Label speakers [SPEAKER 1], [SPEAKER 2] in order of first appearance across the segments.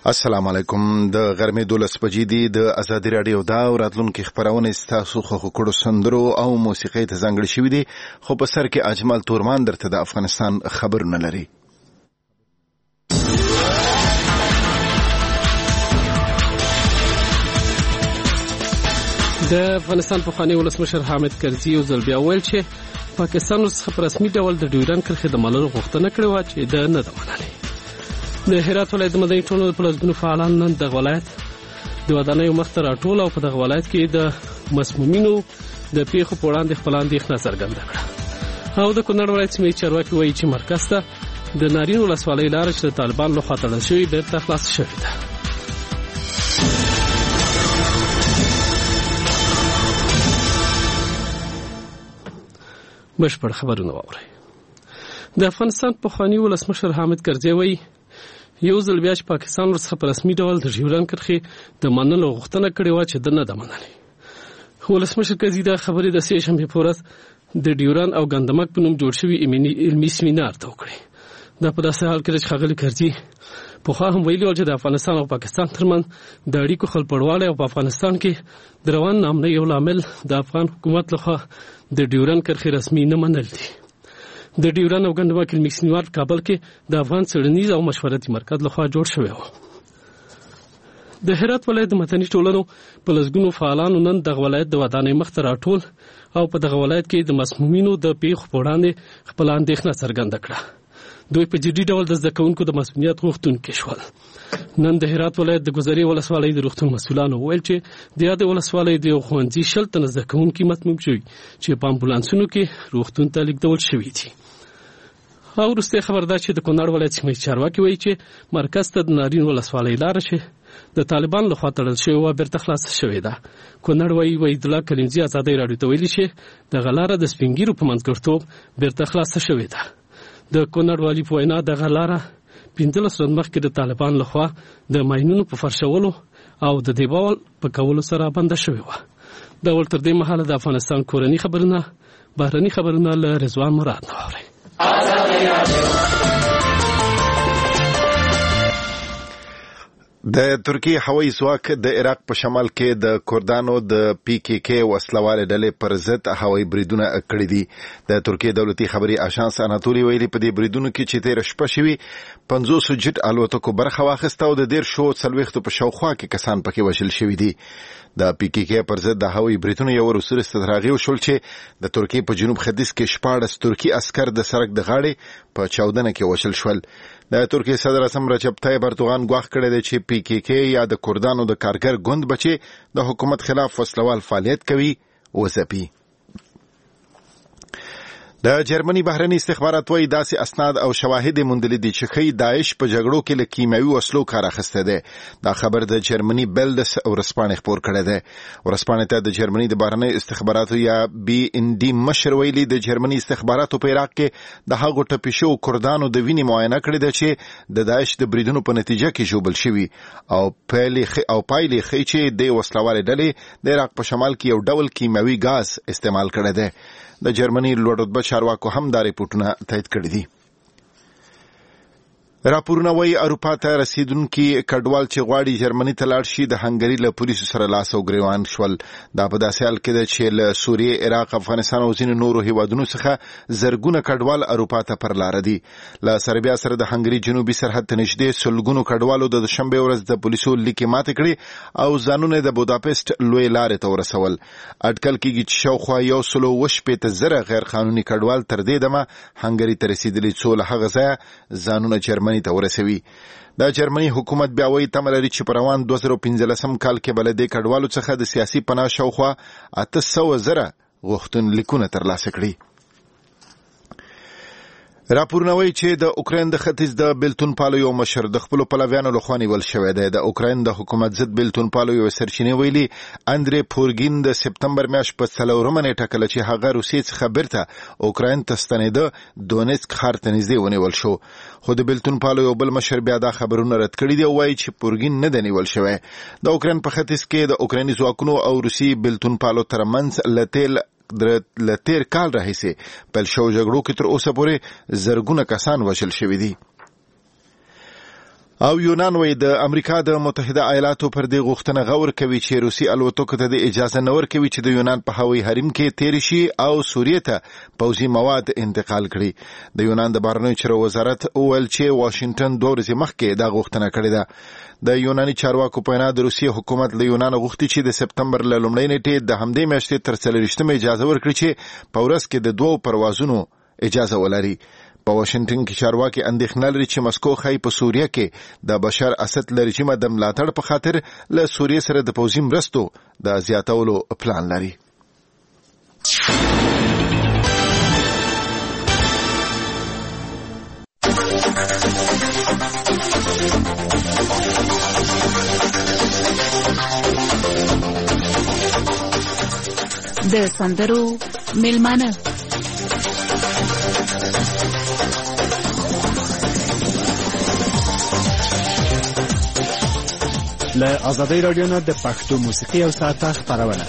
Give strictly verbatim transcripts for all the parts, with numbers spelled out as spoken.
[SPEAKER 1] السلام علیکم. د غرمې دولس بجې دي. د ازادي راډیو دا راتلونکي خبرونه ستاسو خو کړو سندرو او موسیقي ته ځانګړي شوې دي، خو په سر کې اجمل تورمان درته د افغانستان خبرونه لري.
[SPEAKER 2] د افغانستان پخوانی ولسمشر حامد کرزي یو ځل بیا ویل چې پاکستان څخه په رسمي ډول د ډیورنډ کرښې د منلو غوښتنه کړې وه چې د نه ده منلې. د هرات ولایت د مدني ټولنې په لسګونو فعالان نن دغه ولایت د ودانیو مخ ته راټول او په دغه ولایت کې د مسمومینو د پیښو په وړاندې خپل اندېښنه څرګنده کړه. او د کونړ ولایت سیمې چارواکي وایي چې مرکز ته د نارین ولسوالۍ لاره چې د طالبان لخوا تړل شوې بېرته خلاصه شوې ده. بشپړ خبرونه واورئ. د افغانستان پخوانی ولسمشر حامد کرزي وایي یو ځل بیا چې پاکستان ورڅخه په رسمي ډول د ډیورنډ کرښې د منلو غوښتنه کړې وه چې ده نه ده منلې. ولسمشر کرزي دا خبرې د سې شنبې په ورځ د ډیورنډ او ګندمک په نوم جوړ شوي علمي سیمینار ته وکړې. دا په داسې حال کې ده چې ښاغلي کرزي پخوا هم ویلي ول چې د افغانستان او پاکستان ترمنځ د اړیکو خلپړوالی او په افغانستان کې د روان ناامنۍ یو لامل د افغان حکومت لخوا د ډیورنډ کرښې رسمي نه منل دي. د ډیورنډ او ګندمک علمي سیمینار په کابل کې د افغان څېړنیز او مشورتي مرکز لخوا جوړ شوی و. د هرات ولایت د مدني ټولنو په لسګونو فعالانو نن دغه ولایت د ودانۍ مخ ته راټول او په دغه ولایت کې د مسمومینو د پیښو په وړاندې خپله اندېښنه څرګنده کړه. دوی په جدي ډول د زده کوونکو د مسؤلیت غوښتونکي شول. نن د هرات ولایت د ګذرې ولسوالۍ د روغتون مسؤلانو وویل چې د یادې ولسوالۍ د یو ښوونځي شل تنه زده کوونکي مسموم شوي چې په امبولانسونو کې روغتون ته لیږدول شوي دي. او وروستی خبر دا چې د کونړ ولایت سیمه چارواکي وایي چې مرکز ته د نارین ولسوالۍ لاره چې د طالبان لخوا تړل شوې وه بېرته خلاصه شوې ده. کونړ وایي وحیدالله کلمزي ازادۍ راډیو ته ویلي چې دغه لاره د سپین ږیرو په منځګړیتوب بېرته خلاصه شوې ده. د کونړ والي په وینا دغه لاره پنځلس ورځې مخکې د طالبان لخوا د ماینونو په فرشولو او د دیوال په کولو سره بنده شوې وه. دا ول تر دې مهاله د افغانستان کورني خبرونه بهرني خبرونه له رضوان مراد نه واورئ.
[SPEAKER 1] د ترکیې هوایي ځواک د عراق په شمال کې د کردانو د پی کې کې وسلوالې ډلې پر ضد هوایي بریدونه کړي دي. د ترکیې دولتي خبري آژانس اناتولي ویلي په دې بریدونو کې چې تېره شپه شوي پنځوس جټ الوتکو برخه واخیسته او د دېرشو څلوېښتو په شاوخوا کې کسان پکې وژل شوي دي. د پی کې کې پر ضد د هوایي بریدونو یو وروسته تر هغې وشول چې د ترکیې په جنوب ختیځ کې شپاړس ترکي عسکر د سړک د غاړې په چاودنه کې وژل شول. د ترکیې صدر اعظم رجب طیب اردوغان ګواښ کړی دی چې پی کې کې یا د کردانو د کارګر ګوند بچي د حکومت خلاف وسلوال فعالیت کوي وځپي. د جرمني بهرني استخبارات وایي داسې اسناد او شواهد موندلي دي چې ښیي داعش په جګړو کې له کیمیاوي وسلو کار اخیستی دی. دا خبر د جرمني بلډس ورځپاڼې خپور کړی دی. ورځپاڼې ته د جرمني د بهرني استخباراتو یا بي ان ډي مشر ویلي د جرمني استخباراتو په عراق کې د هغو ټپي شوو کردانو د وینې معاینه کړې ده چې د داعش د بریدونو په نتیجه کې ژوبل شوي او پایلې ښیي چې د وسلوالې ډلې د عراق په شمال کې یو ډول کیمیاوي ګاز استعمال کړی دی. د جرمني لوړ رتبه چارواکو هم دا ریپورټونه تایید کړي دي. راپورونه وایي اروپا ته رسیدونکي کډوال چې غواړي جرمني ته لاړ شي د هنګري له پولیسو سره لاس او ګریوان شول. دا په داسې حال کې ده چې له سوریې، عراق، افغانستان او ځینو نورو هیوادونو څخه زرګونه کډوال اروپا ته پر لاره دي. له سربیا سره د هنګري جنوبي سرحد ته نږدې سلګونو کډوالو د دوشنبې ورځ د پولیسو لیکې ماتې کړې او ځانونه د بوداپست لوی لارې ته ورسول. اټکل کېږي چې شاوخوا یو سلو اووه شپېته زره غیر قانوني کډوال تر دې دمه هنګري ته رسېدلي څو له هغه ځایه ځانونه جرمني ته ورسوي. د جرمني حکومت بیا وایي تمه لري چې په روان دوه زره پنځلسم کال کې به له دې کډوالو څخه د سیاسي پناه شاوخوا اته سوه زره غوښتنلیکونه ترلاسه کړي. راپورونه وایي چې د اوکراین د ختیځ د بیلتون پالو یو مشر د خپلو پلویانو لخوا نیول شوی دی. د اوکراین د حکومت ضد بیلتون پالو یو سرچینې ویلي اندرې پورګین د سپتمبر میاشت په څلورمه نیټه کله چې هغه روسیې څخه بیرته اوکراین ته ستنېده دونیڅک ښار ته نږدې ونیول شو. خو د بیلتون پالو یو بل مشر بیا دا خبرونه رد کړي دي او وایي چې پورګین نه دی نیول شوی. د اوکراین په ختیځ کې د اوکرایني ځواکونو او روسي بیلتون پالو ترمنځ له تیل له تیر کال راهیسې پیل شوو جګړو کې تر اوسه پورې زرګونه کسان وژل شوي دي. او یونان وای د امریکا د متحده ایالاتو پر دې غوښتنه غور کوي چې روسي الوتکو ته د اجازه نه ورکوي چې د یونان په هوایي حریم کې تیر شي او سوریه ته پوځي مواد انتقال کړي. د یونان د بهرنیو چارو وزارت وویل چې واشنگټن دوه ورځې مخکې دا غوښتنه کړې ده. د یوناني چارواکو په وینا د روسي حکومت له یونان غوښتي چې د سپتمبر له لومړۍ نیټې د همدې میاشتې تر څلوېښتمې اجازه ورکړي چې په ورځ کې د دوو پروازونو اجازه ولري. په واشنگټن کې چارواکي اندېښنه لري چې مسکو ښایي په سوریه کې د بشار اسد له رژیمه د ملاتړ په خاطر له سوریې سره د پوځي مرستو د زیاتولو پلان لري.
[SPEAKER 3] د سندرو میلمانه
[SPEAKER 4] له آزادۍ رادیو نه د پښتو موسیقي او ساعته خپرونه.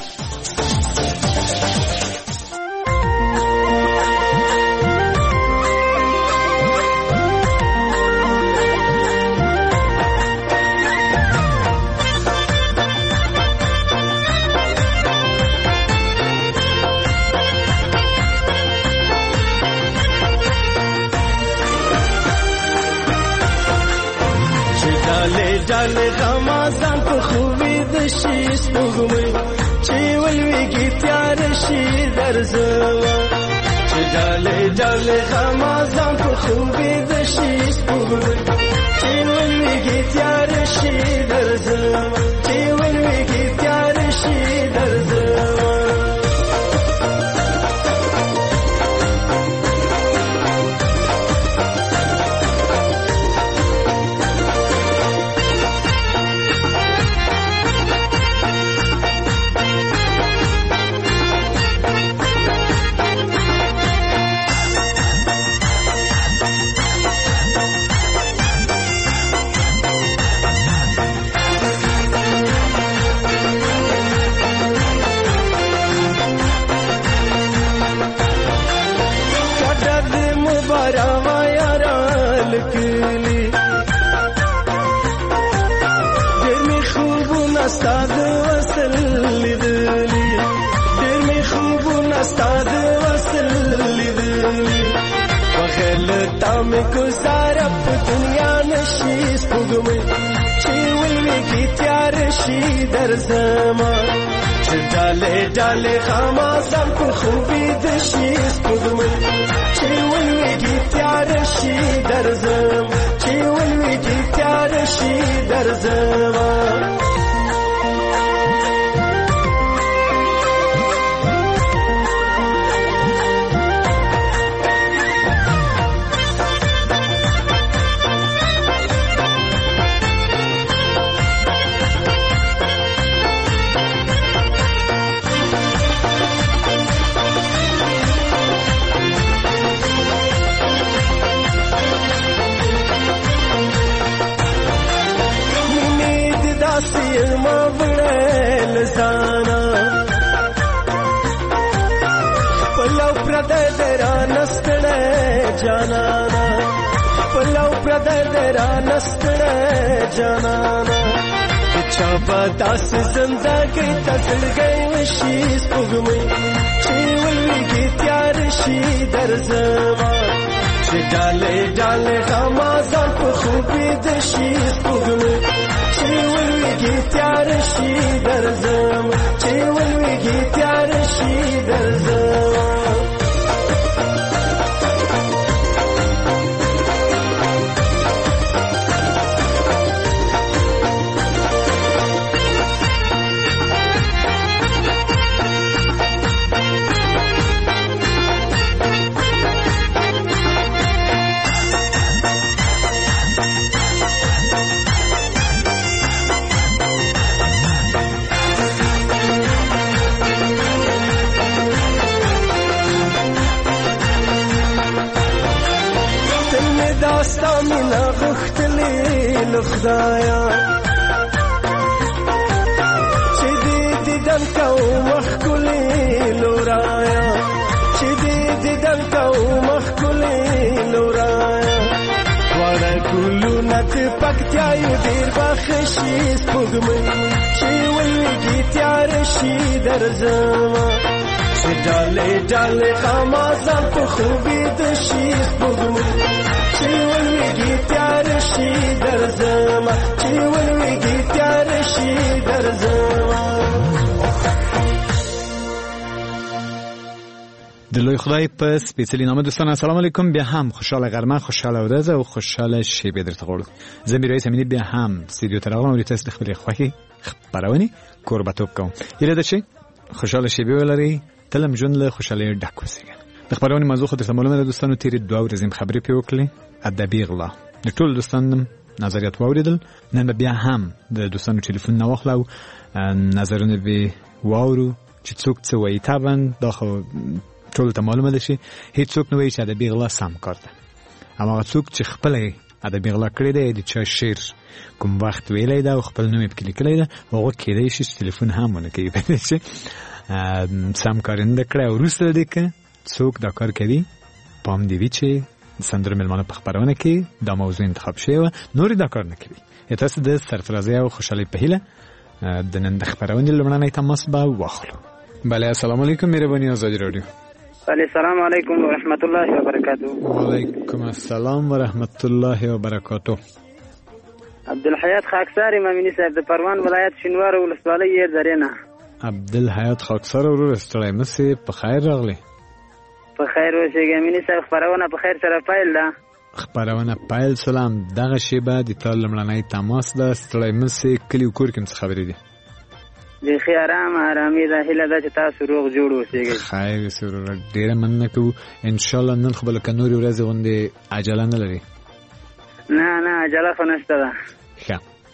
[SPEAKER 5] جاله غمازان په خوبي د شي سپوږمۍ چې ولويږي تیار شي درځوا چې جاله جاله غمازان په خوبي د شي سپوږمۍ چې ولويږي تیار شي درځوا چې ولويږي تیار شي درځوا استاد وصل لیدلی ډېر می خوبونه استاد وصل لیدلی وخل تا می گزار په دنیا نشي سپوږمۍ چې ولويږي تیار شي درځما چې ډاله ډاله خامازم په خوبي د شي سپوږمۍ چې ولويږي تیار شي درځم چې ولويږي تیار شي درځما ما وړل زانا پلو پردې درا نستړې جانانا پلو پردې درا نستړې جانانا چا په داس زندګۍ تسلګې وشي سپوږمۍ چې ولويږي تیار شي درځما چې ډالې ډالې غمازان په خوبي د شي سپوږمۍ چې ولويږي تیار شي درځم چې ولويږي تیار شي درځم داستا مینا غختلی لخدایا چې دې دیدن کو مخکلی لورایا چې دې دیدن کو مخکلی لورایا وړ ګل ګلونه د پکتیا یو ډېر بخښي سپوږمۍ چې ولویږي تیاره شي درځمه چې ډالۍ ډالۍ خامازان په خوبې د شي سپوږمۍ چې ولویږي تیاره شي درځمه چې ولویږي تیاره شي درځمه.
[SPEAKER 4] د لوی خدای په سپېڅلي نامه دوستان السلام علیکم. بیا هم خوشاله غرمه، خوشاله ورځ او خوشاله شیبې درته غواړو. زه میرویس امینی بیا هم استودیو ته راغلم او تاسو د خپلې خوښې خپرونې کوربه‌توب کوم. هیله ده چې خوشاله شیبې ولرئ، تل هم ژوند له خوشحالۍ ډک وسیږي. د خپرونې موضوع خو درته معلومه ده دوستانو، تېرې دوه ورځې مې خبرې پرې وکړلې ادبي غلا. د ټولو دوستانو نظریات واورېدل. نن به بیا هم د دوستانو ټلیفون نه واخلو او نظرونه به واورو چې څوک څه وایي. طبعا دا خو ټول ته معلومه ده چې هیڅوک نه وایي چې ادبي غلا سم کار ده. هماغه څوک چې خپله ادبي غلا کړې ده، د چا شعر کوم وخت ویلی ده او خپل نوم یې پکې لیکلی ده، هغه کیدای شي چې تلیفون هم ونه کوي چې سم کار نه کړی او وروسته دی که څوک دا کار کوي پام دې وي چې د سندرو مېلمانه په خپرونه کې دا موضوع انتخاب شوې وه، نور دا کار نه کوي. تاسو د سرفرازۍ او خوشحالۍ په هیله د نن د خپرونې لومړنی تماس به واخلو. بله السلام علیکم، مهرباني آزادي راډیو.
[SPEAKER 6] بله السلام علیکم و رحمت الله و برکاته.
[SPEAKER 4] وعلیکم السلام و رحمت الله و برکاته.
[SPEAKER 6] عبدالحیات خاکسار امامینی صاحب د پروان ولایت شینوار ولسوالۍ یې درینه.
[SPEAKER 4] عبدالحیات خاکسار ورور ستړی مسې په خیر راغلی.
[SPEAKER 6] په خیر اوسېږي امینی صاحب، خپرونه په خیر سره پیل ده.
[SPEAKER 4] خپرونه پیل سلام دغه شیبه د تا لومړنی تماس ده. ستړی مسې کلي و کور کې څه خبرې دي؟ بیخي ارام ارامي ده. هیله ده چې تاسو روغ جوړ اوسېږئ. خیر اوسې وروره، ډېره مننه کوو. انشاءالله نن خو به لکه نورې ورځې غوندې عجله نه لري؟
[SPEAKER 6] نه نه عجله خو نشته ده.
[SPEAKER 4] ښه،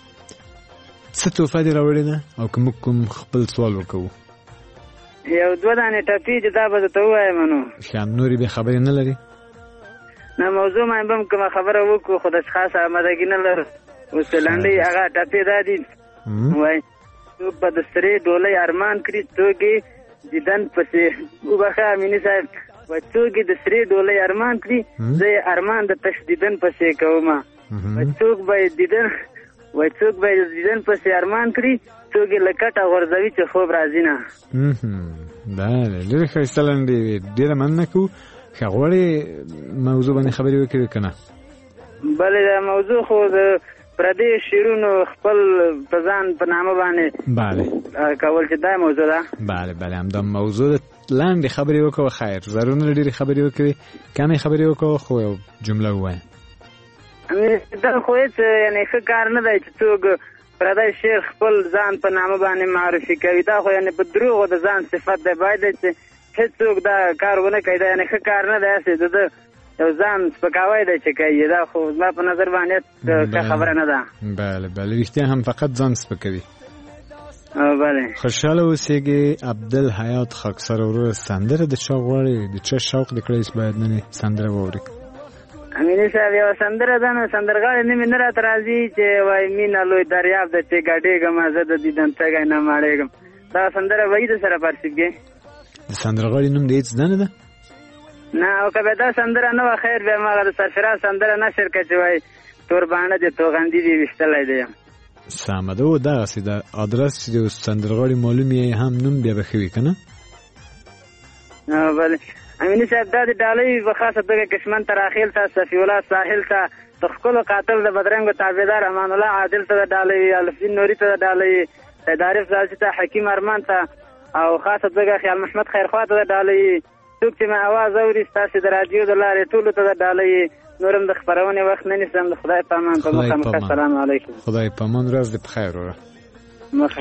[SPEAKER 4] څه تحفه دې راوړې ده او که موږ کوم خپل سوال وکوو؟
[SPEAKER 6] یو دوه دانې ټپي چې دا به درته ووایم نو.
[SPEAKER 4] ښه، نورې بیا خبرې نه لري؟
[SPEAKER 6] نه موضوع ما به هم کومه خبره وکړو خو د خاص آمادګي نه لرو. اوس لنډۍ هغه ټپې دا دي وایي څوک به د سرې ډولۍ ارمان کړي، څوک یې دیدن پسې وبخښه امیني صاحب، وایي څوک یې د سرې ډولۍ ارمان کړي، زه یې ارمان د تش دیدن پسې کومه. وایي څوک به یې دیدن وایي څوک به یې دیدن پسې ارمان کړي، څوک یې له کټه غورځوي چې خوب راځي نه.
[SPEAKER 4] بله، ډېرې ښایسته لنډې وې، ډېره مننه کوو. ښه غواړې موضوع باندې خبرې وکړې که نه؟
[SPEAKER 6] بله دا موضوع خو د پردې شعرونو خپل په ځان په نامه باندې
[SPEAKER 4] بله
[SPEAKER 6] کول چې دا موضوع ده.
[SPEAKER 4] بله بله همدا موضوع ده. لنډې خبرې وکړه خیر، ضرور نه ډېرې خبرې وکړې، کمې خبرې وکړه خو یو جمله ووایه.
[SPEAKER 6] دا خو هېڅ یعنې ښه کار نه دی چې څوک پردی شعر خپل ځان په نامه باندې معرفي کوي. دا خو یعنې په دروغو د ځان صفت دی. باید دی چې هېڅوک دا کار ونه کوي. دا یعنې ښه کار نه دی، هسې د ده یو ځان سپکاوی دی چې کوي. دا خو زما په نظر باندې ښه خبره نه ده.
[SPEAKER 4] بله بله، رښتیا هم فقط ځان سپکوي.
[SPEAKER 6] بله
[SPEAKER 4] خوشحاله اوسېږي. عبدالحیات خاکسار وروره سندره د چا غواړې، د چا شوق دې کړی چې باید نن سندره واورې؟
[SPEAKER 6] امیني صاحب یوه سندره ده نو سندرغاړې نه مې نه راته راځي چې وایي مینه لوی دریاب ده چې ګډېږم زه د دیدن تږی نه ماړېږم. دا سندره وایي د سره پرسیږي.
[SPEAKER 4] د سندرغاړې نوم د هېڅ زده نه ده؟
[SPEAKER 6] نه، او که به دا سندره نه وه خیر بیا ماغه د سرفراز سندره نشر که چې وایي تورباڼه دې توغندي دې ویشتلی دی.
[SPEAKER 4] سمه ده، و دغسې د ادرس چې د سندرغاړي معلوم یې هم نوم بیا به ښه وي که نه؟
[SPEAKER 6] بله امیني صاحب دا د ډالۍ په خاصه توګه کشمن تراخیل ته، صفي الله ساحل ته، د ښکلو قاتل د بدرنګو تابعدار امان الله عادل ته د ډالۍ، الفدین نوري ته د ډالۍ، سید عارف زاځي ته، حکیم ارمان ته، او خاصه توګه خیال محمد خیرخوا ته د ډالۍ. څوک چې مې اواز اوري ستاسې د راډیو د لارې ټولو ته د ډالۍ. نورم د خپرونې وخت نه نیسم. د خدای په امان. په مخه مخه السلام علیکم.
[SPEAKER 4] خدای په امان، ورځ دې په خیر وره.
[SPEAKER 6] مخه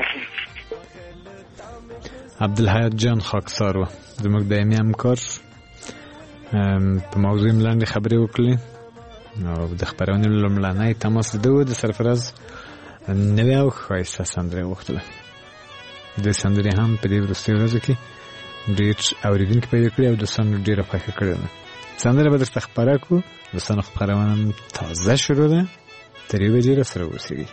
[SPEAKER 4] عبدالحیات جان خاکسار و زموږ دایمي همکار، په موضوع یې لنډې خبرې وکړلې او د خپرونې لومړنی تماس ده و د سرفراز نوې او ښایسته سندره یې غوښتله. د سندرې هم په دې وروستیو ورځو کې ډېر اورېدونکي پیدا کړي او دوستانو ډېره خوښه کړې ده. سندره به درته خپره کړو. دوستانو خپرونه تازه شروع ده، تر یوې بجې راسره اوسېږئ.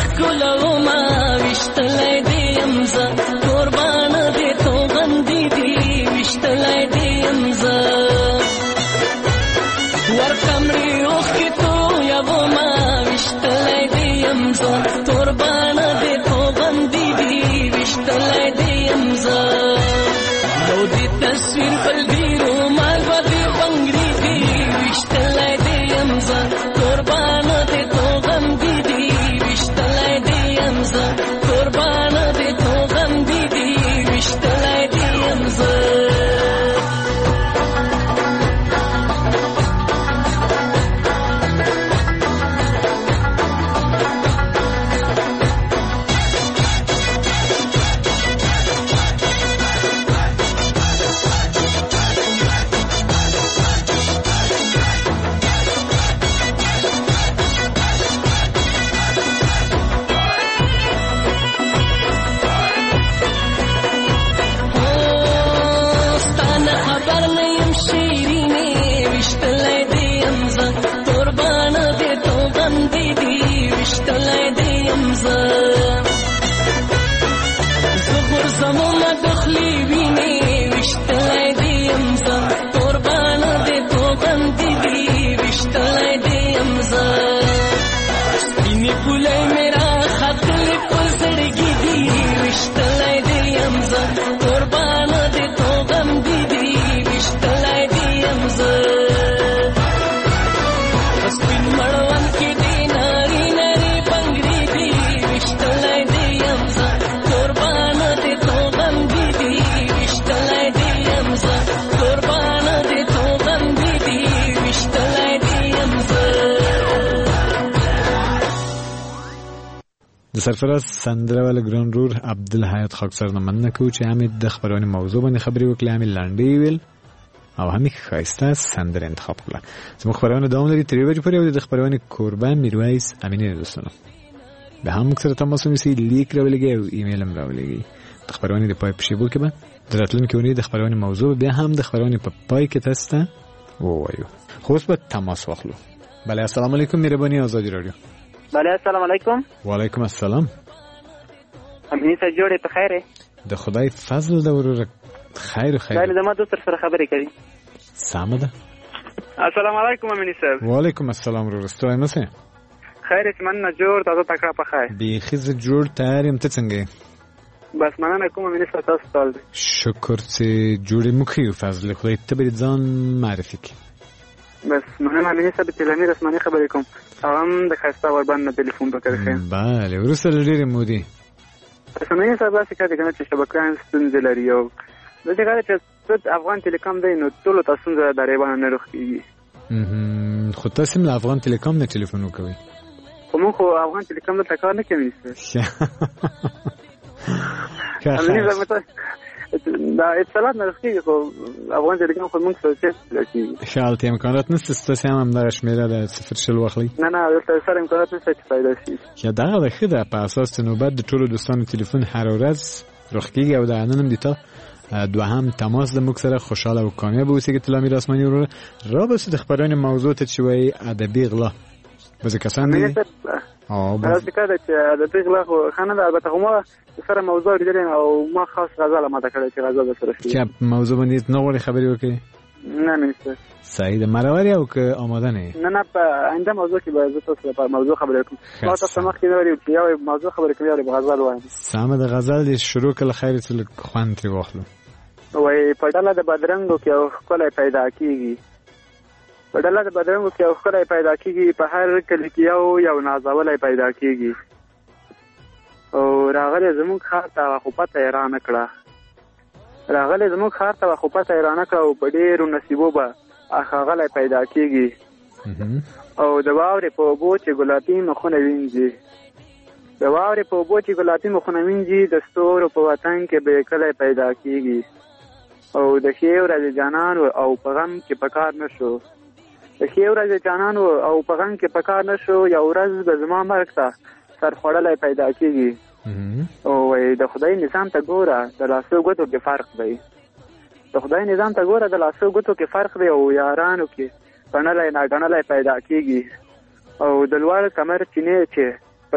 [SPEAKER 5] ښکلو ما ویشتلی دې یم زه قربانه دې توغندې دي ویشتلی دې یم زه ورکمړې اوښکې تویوو ما ویشتلی دې یم زه قربانه دې توغندې دي ویشتلی دې یم زه یو دې تصویر بل دې رومال به دې بنګړي دي ویشتلی دې یم زه قربانه دې توغندې دي ویشتلی دې یم زه قربانه دې توغندې دي ویشتلی دې یم زه ویشتلی دې یم زه زه غورځمه د خولې وینې ویشتلی دې یم زه قربانه دې توغندې دي ویشتلی دې یم زه سپینې پولۍ مې راختلې په زړګي دي ویشتلی دې یم زه قربانه دې توغندې دي ویشتلی دې یم زه سپین مړوند کې دې ناري ناري بنګړي دي ویشتلی دې یم زه قربانه دې توغندې دي ویشتلی دې یم زه قربانه دې توغندې دي ویشتلی دې یم زه
[SPEAKER 4] د سرفراز سندره ول ګران رور عبدالحیات خاکسار نه مننه کوو چې همې د خبرونې موضوع باندې خبرې وکړې همې لنډې ویل او همې ښایسته سندره انتخاب کړه زموږ خبرونه دوام لري تر یوې بجې پورې او د خبرونې کوربه میرویس امینی دوستانو به هم موږ سره تماس ونیسئ لیک راولېږئ او ایمیل هم راولېږئ د خبرونې د پای په شیبو کې به د راتلونکې اونۍ د خبرونې موضوع بیا هم د خبرونې په پای کې تاسو ته ووایو خو اوس به تماس واخلو بله السلام علیکم مهرباني آزادي راډیو
[SPEAKER 6] بله السلام علیکم
[SPEAKER 4] وعلیکم السلام
[SPEAKER 6] امینی صاحب جوړې په خیر
[SPEAKER 4] د خدای فضل د وروره خیر خیر
[SPEAKER 6] دا زما دوست سره خبرې کوي
[SPEAKER 4] سمه ده
[SPEAKER 6] السلام علیکم امینی صاحب
[SPEAKER 4] وعلیکم السلام وروره ستړی نه سې
[SPEAKER 6] خیر چې مننه جوړ تاسو تکړه په خیر
[SPEAKER 4] بیخي زه جوړ تیار یم ته څنګه یې
[SPEAKER 6] بس مننه کوم امینی صاحب تاسو ټول
[SPEAKER 4] شکر چې جوړې مو کړي فضل خدای ته به ځان معرفي کړي
[SPEAKER 6] بس مننه امینی صاحب تلامیر رسماني خبرې کوم او هم د ښایسته اوربند نه ټلیفون وکړی
[SPEAKER 4] بله وروسته له ډېرې مودې
[SPEAKER 6] امینی صاحب داسې کار دی که نه چې شبکیان ستونزې لري او داسې کار دی چې څه افغان ټلیکام دی نو ټولو ته ستونزه د ریبانه نه روښ کېږي
[SPEAKER 4] خو تاسې هم له افغان ټلیکام نه ټلیفون وکوئ
[SPEAKER 6] خو مونږ خو افغان ټلیکام دلته کار نه کوي امیني صاحب دا اتصالات نه رسېږي خو افغان ټلیکام خو مونږ سره کېږي
[SPEAKER 4] ښه هلته امکانات نشته ستاسې هم همدغه شمېره د صفر شل واخلئ
[SPEAKER 6] نه نه دلته سره امکانات نشته چې پیدا شي
[SPEAKER 4] یا دغه ده ښه ده په اساس د نوبت د ټولو دوستانو ټلیفون هره ورځ روښ کېږي او د نن هم د تا دوهم تماس د موږ سره خوشحاله او کامیاب اوسئ تلامیر آسماني وروره را بسو د خبرونې موضوع ته چې وایي ادبي غلا بعضې کسان دي
[SPEAKER 6] داسې کار ده چې ادبي غلا خو ښه نه ده البته خو ما سره موضوع اورېدلې او ما خاص غزل ماته کړی چې غزل به سره شي
[SPEAKER 4] چې موضوع باندې نه غواړې خبرې وکړې
[SPEAKER 6] نه مینسټر
[SPEAKER 4] صحیح ده مرور یې او که آماده نه یې
[SPEAKER 6] نه نه په آینده موضوع کې به زه تاسو لپاره موضوع خبرې وکړم ما تاسو مخکې نه ویلي چې یو موضوع خبرې کوم یو به غزل وایم
[SPEAKER 4] سمه ده غزل دې شروع کړه خیر چې لږ خوند ترې واخلو
[SPEAKER 6] وایي په ډله د بدرنګو کې یو ښکلی پیدا کېږي په ډله د بدرنګو کې یو ښکلی پیدا کېږي په هر کلي کې یو یو نازولی پیدا کېږي او راغلی زموږ ښار ته خو پته یې رانه کړه راغلی زموږ ښار ته خو پته یې رانه کړه او په ډېرو نصیبو به ښاغلی پیدا کېږي او د واورې په اوبو چې ګلابي مخونه وینځي د واورې په اوبو چې ګلابي مخونه وینځي د ستورو په وطن کې به کلی پیدا کېږي او د ښې ورځې جانان او په غم کې په کار نه شو د ښې ورځې جانان او په غم کې په کار نه شو یو ورځ به زما مرګ ته سر خوړلی پیدا کېږي او وایي د خدای نظام ته ګوره د لاسو ګوتو کې فرق دی د خدای نظام ته ګوره د لاسو ګوتو کې فرق دی او یارانو کې ګڼلی ناګڼلی پیدا کېږي او د لوړ کمر چینې چې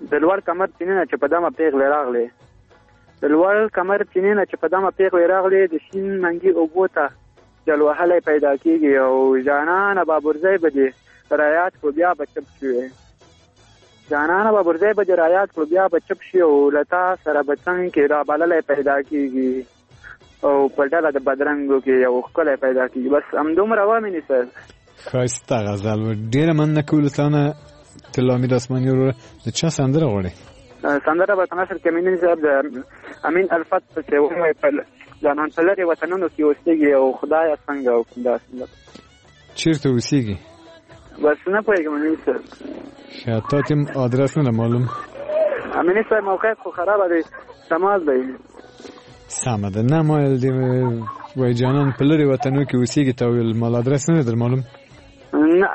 [SPEAKER 6] د لوړ کمر چینه چې په دمه پیغلې راغلې د لوړ کمر چینه چې په دمه پیغلې راغلې د شین منګي اوبو ته جل وهلی پیدا کېږي او جانانه بابرزی به دې رایات کړو بیا به چپ شي جانانه بابرزی به دې رایات کړو بیا به چپ شي او لتا سره به څنګ کې را بللی پیدا کېږي او په ډله د بدرنګو کې یو ښکلی پیدا کېږي بس همدومره وامینې صاحب
[SPEAKER 4] ښایسته غزل و. ډېره مننه کوو له تا نه تلامید اسماني وروره. د چا سندره غواړې؟
[SPEAKER 6] سندره به په نصر کمیني صاحب د امین الفت پسې ووایي په جانان په لرې وطنونو کې اوسېږي او خدایه څنګه او داسې
[SPEAKER 4] چېرته اوسېږي؟
[SPEAKER 6] بس نه پوهېږم امین صاحب
[SPEAKER 4] ښه تا ته آدرس نه ده معلوم؟
[SPEAKER 6] امیني صاحب موقعیت خو خرابه دی شمال دی.
[SPEAKER 4] سمه ده نه ما ویل دې وایي جانان په لرې وطنو کې اوسېږي تا ویل مال آدرس نه دی در معلوم؟
[SPEAKER 6] نه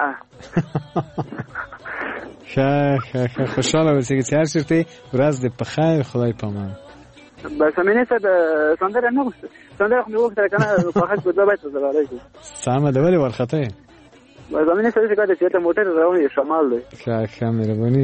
[SPEAKER 4] ښه ښه ښه خوشحاله اوسېږي چې هر چېرته یې ورځ دې په خیر خدای په امان.
[SPEAKER 6] بس امیني صاحب سندره نه غوښته سندره خو مې وغوښتله که نه په خج په دوه بیته زلالی شي.
[SPEAKER 4] سمه ده ولې وارخطا یې؟
[SPEAKER 6] بس امیني صاحب چې کله چېرته موټر روان یې شمال دی.
[SPEAKER 4] ښه ښه مهرباني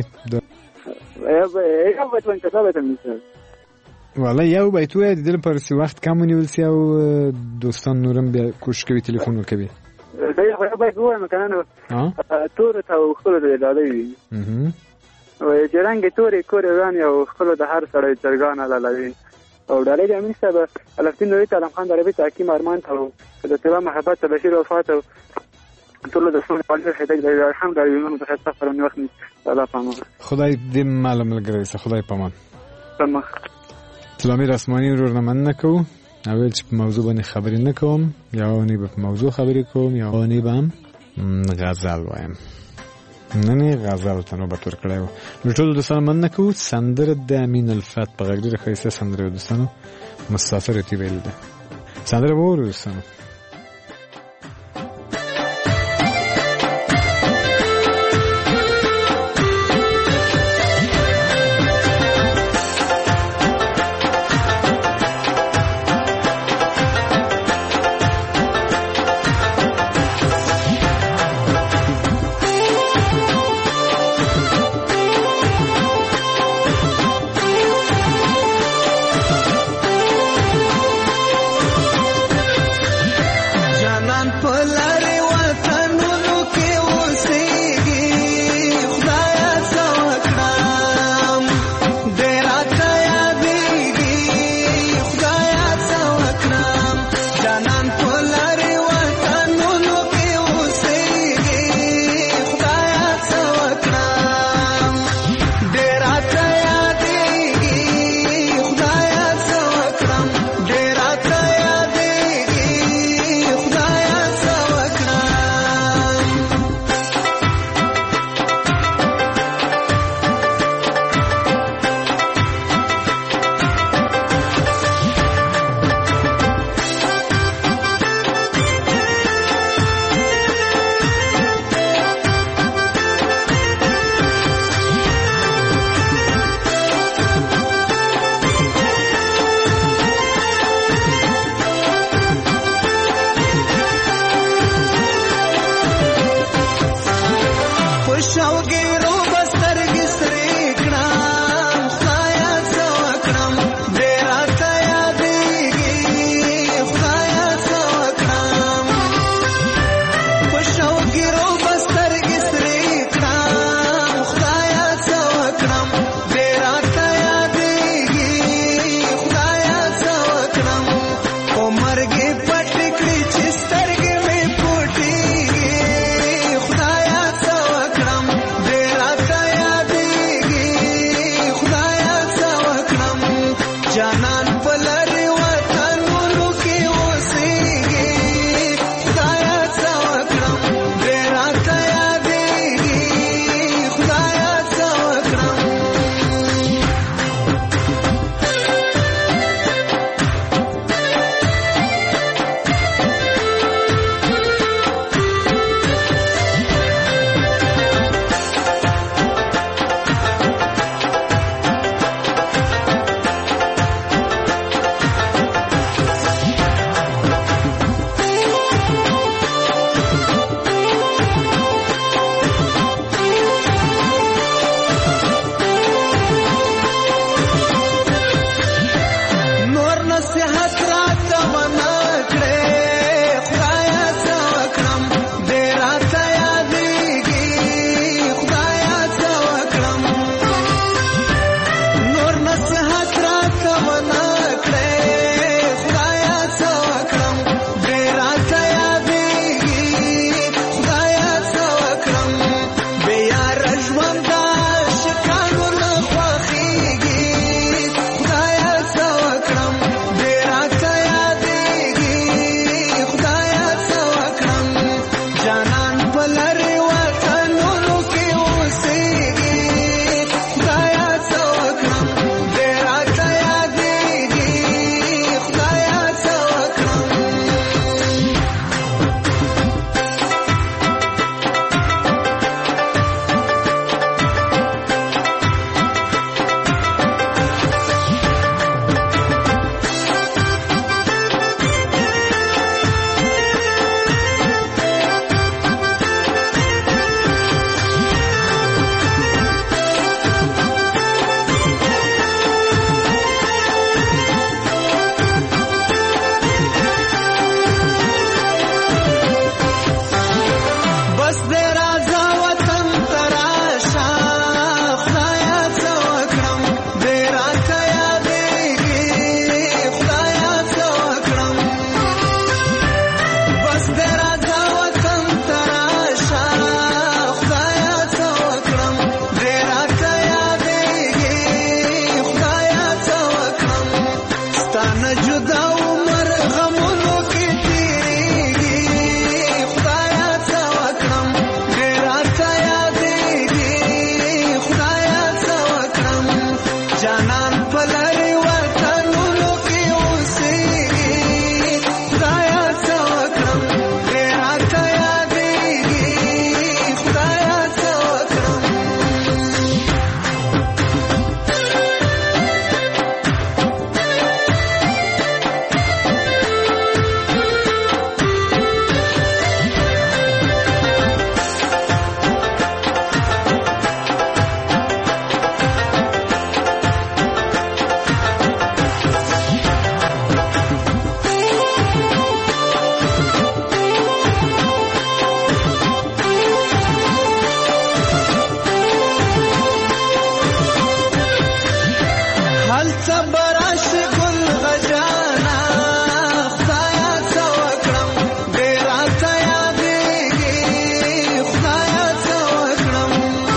[SPEAKER 6] یو بیت وایي که دوه بیته امیني صاحب
[SPEAKER 4] والا یو بیت ووایه د دې لپاره چې وخت کم ونیول سي او دوستان نور هم بیا کوشش کوي تلیفون وکوي.
[SPEAKER 6] صحیح خو یو بیت ووایم که نه نو تورو ته او ښکلو ته یې ډالۍ وي وایي چې رنګې تورې کورې ورانې او ښکلو د هر سړی چرګانه لالوي او ډالۍ د امین صاحب الفتین نوري ته علم خان د عربي ته حکیم ارمان ته او د طبا محبت ته بشیر وفات او ټولو دوستانو پالي خدای دې الحمد لله ته خسته فرمي وخت الله پامان
[SPEAKER 4] خدای دې معلوم ملګری سه خدای پامان
[SPEAKER 6] تمام.
[SPEAKER 4] تلامیر اسماني ورور نه مننه کوو. اول چې په موضوع باندې خبرې نه کوم یا ونې به په موضوع خبرې کوم یا ونې به هم غزل وایم. نن یې غزل ته نوبت ورکړی و. نو ټولو دوستانو مننه کوو. سندره د امین الفت په غږ ډېره ښایسته سندره دوستانو مسافر یې ویلې ده. سندره به واورو دوستانو.
[SPEAKER 5] تبرش گل غجانا خدایا توکرم دیرات یادیگی خدایا توکرم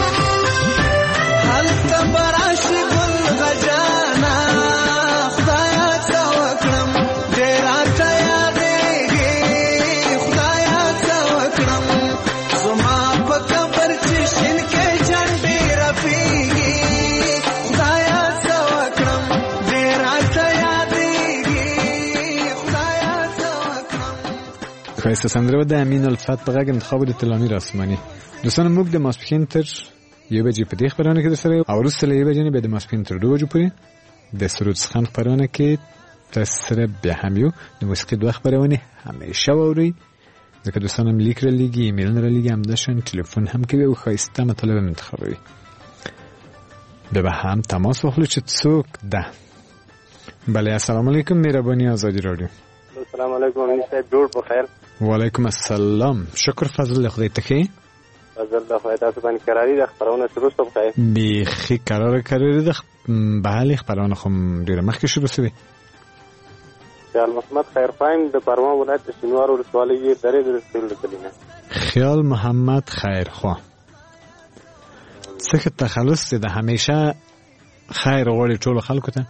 [SPEAKER 5] هل تبرش گل غجانا خدایا توکرم دیرات یادیگی خدایا توکرم زما په قبر چې شین کې جنډې رپیږي خدایا توکرم دیرات یادیگی خدایا توکرم.
[SPEAKER 4] خیسته سندره د امین الفت په غږ انتخاب د تلامیر آسماني. دوستان موږ د ماسپښین تر یو بجې په دې خبرونه کې درسره او وروسته له یو بجې نه بیا د ماسپښین تر دوه بجو پورې د سرود څخه خبرونه کې تاسو سره بیا هم یو د موسیقي دوه خبرونه همیشه واورئ ځکه دوستان هم لیک را لیږي ایمیلونه را لیږي همداشان تلفن هم کوي او ښایسته مطالب هم انتخابوي. بیا به هم تماس واخلو چې څوک ده. بله السلام علیکم مهرباني آزادی رادیو.
[SPEAKER 7] السلام علیکم امین صاحب جوړ په خیر.
[SPEAKER 4] وعلیکم السلام شکر فضل خدای ته ښې
[SPEAKER 7] فضل الله خدای تاسو باندې قراری د خبرونه شروع شوه خیر
[SPEAKER 4] بیخي قرار قرار ده بله خبرونه خو ډېره مخکې شروع شوې.
[SPEAKER 7] خیال محمد خیر فایم د پروان ولایت د شینوار ولسوالۍ درې د رسول کلینه.
[SPEAKER 4] خیال محمد خیرخوا څه تخلص ده همیشه خیر غواړي ټولو خلکو ته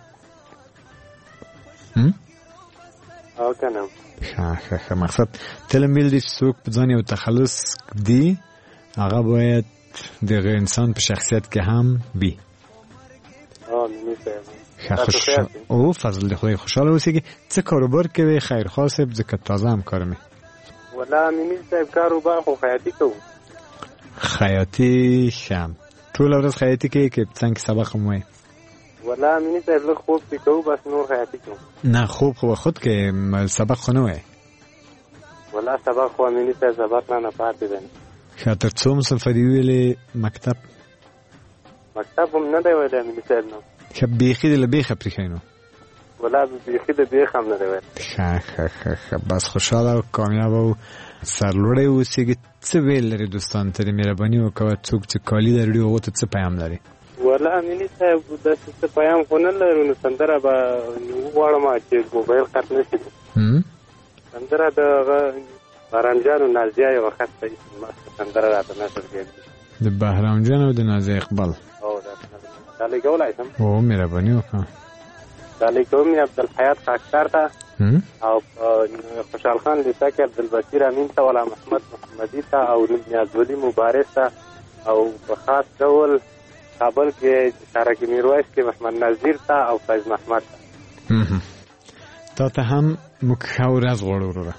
[SPEAKER 4] هم
[SPEAKER 7] او کنه
[SPEAKER 4] ښه ښه ښه مقصد تل میل دي چې څوک په ځان یو تخلص دی هغه باید دغه انسان په شخصیت کې هم وي.
[SPEAKER 7] امین صاحب
[SPEAKER 4] ښه خوشاله او فضل خدای خوشاله اوسېږي. څه کاروبار کوي خیرخوا صاحب ځکه تازه هم کار مې
[SPEAKER 7] ولا امین صاحب کاروبار خو خیاطي کوو.
[SPEAKER 4] خیاطي ښه ټوله ورځ خیاطي کوي که څنګه سبق هم وایي؟
[SPEAKER 7] ولا امین صاحب لږ خوب پې کوو بس نور خیاطي کوو.
[SPEAKER 4] نه خوب خو خود کې سبق خو نه وایي.
[SPEAKER 7] ولا سبق خو امین صاحب سبق نه نه پاتې دی.
[SPEAKER 4] ښه تر څو مصنفه دې ویلې مکتب
[SPEAKER 7] مکتب هم نه دی ویلی امین صاحب نو
[SPEAKER 4] ښه بیخي دې له بیخه پرېښی نو
[SPEAKER 7] ولا بیخي د بیخ هم نه دی ویلی.
[SPEAKER 4] ښه ښه ښه ښه بس خوشحاله او کامیاب او سرلوړی اوسېږي. څه ویل لري دوستانو ته د مهرباني وکوه څوک چې کالي لري هغو ته څه پیام لري؟
[SPEAKER 7] ولا امیني صاحب داسې څه پیام خو نه لرو نو سندره به وغواړم چې موبایل خط نه شي. سندره د هغه بهرامجان نازیه یوه خط ته سندره راته نشر کېږي
[SPEAKER 4] د بهرامجان او د نازیه اقبال.
[SPEAKER 7] او دا لیکولی شم.
[SPEAKER 4] او مهرباني وکړه.
[SPEAKER 7] دا لیکوم یې عبدالحیات خاکسار ته او خوشحال خان لیساکي عبدالبصیر امین ته ولا محمد محمدي ته او نیازولي مبارز ته او په خاص ډول کابل کې سارک میرویس کې محمد نظیر ته او فیض محمد ته.
[SPEAKER 4] تا ته هم موږ ښه ورځ غواړو وروره.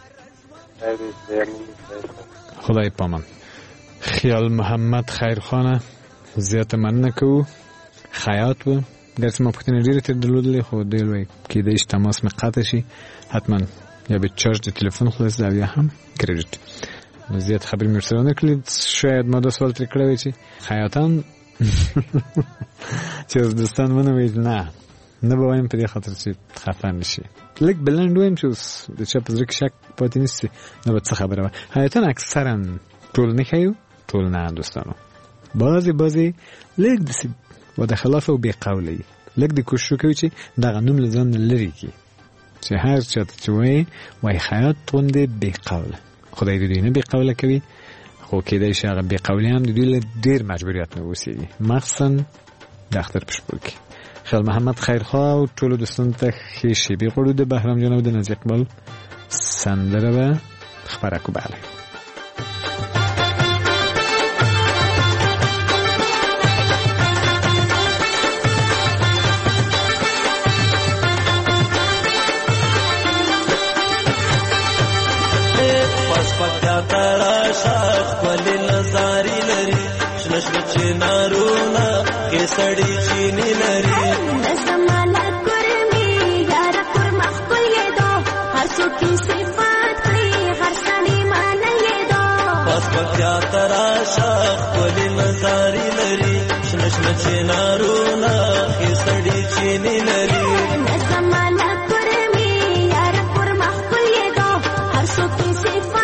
[SPEAKER 4] خدای پامان. خیال محمد خیرخانه زیاته مننه کوو. خیاط و ګرڅه ما پوښتنې ډېرې ترې درلودلې خو دی وایي کېدای شي تماس مې قطع شي حتما یا به چارج د تلیفون خلاص او یا هم کریډیټ. نو زیات خبرې مې ورسره ونه کړلې. شاید ما دا سوال ترې کړی وی چې خیاطان چې اوس دوستان ونه ویل نه نه به وایم په دې خاطر چې خفه نه شي. لږ بلنډ وایم چې اوس د چا په زړه کې شک پاتې نه شي نو به څه خبره وه. خیاطان اکثرا ټول نه ښیو ټول نه دوستانو بعضې بعضې لږ داسې وعده خلاف او بې قوله وي. لږ د کوشش کوي چې دغه نوم له ځان نه لرې کړي چې هر چاته چې وایي وایي خیاط غوندې بې قوله. خدای د دوی نه بې قوله کوي خو کېدای شي هغه بې قولي هم د دوی له ډېر مجبوریت نه اوسېږي مخصوصا د اختر په شپو کې. خیال محمد خیرخوا او ټولو دوستانو ته ښې شېبې غواړو. د بهرامجان او د نازیه اقبال سندره به خپره کړو. بله
[SPEAKER 5] خپل نظاری لري شنه شنه چنارونه کې سړی چینی لري
[SPEAKER 8] زمانہ کرمی یار پر مخبل یدو هر څوک صفات کړی هر ثاني مان یدو
[SPEAKER 5] پس پکیا تراشه خپل نظاری لري شنه شنه چنارونه کې سړی چینی لري
[SPEAKER 8] زمانہ کرمی یار پر مخبل یدو هر څوک صفات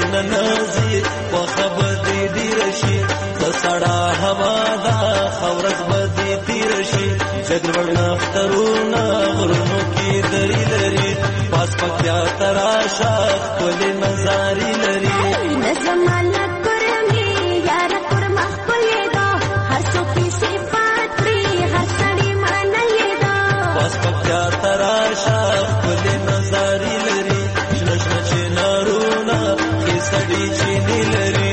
[SPEAKER 5] ننازي وخبدي دي رشي سړه هوا دا خورز بدي تیرشي جګړه اخترونه غرونو کې دري لري پاس پکیا تراشه خپل نظاري لري
[SPEAKER 8] زمانه کرمي یار پر مخ پلي دا هر څو کې صفات لري هر سړي معنی دا
[SPEAKER 5] پاس پکیا تراشه خپل نظاري لري شنه چې نارونه کې سړي چې لري